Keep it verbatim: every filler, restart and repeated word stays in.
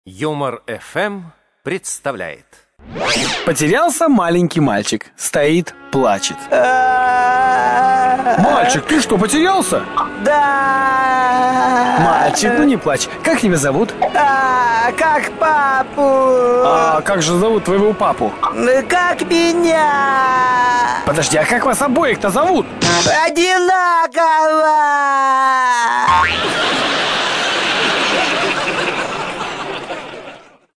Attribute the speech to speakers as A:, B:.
A: Юмор эф эм представляет.
B: Потерялся маленький мальчик. Стоит, плачет. Мальчик, ты что, потерялся?
C: Да.
B: Мальчик, ну не плачь. Как тебя зовут?
C: А, как папу.
B: А как же зовут твоего папу?
C: Как меня.
B: Подожди, а как вас обоих-то зовут?
C: Одинаково.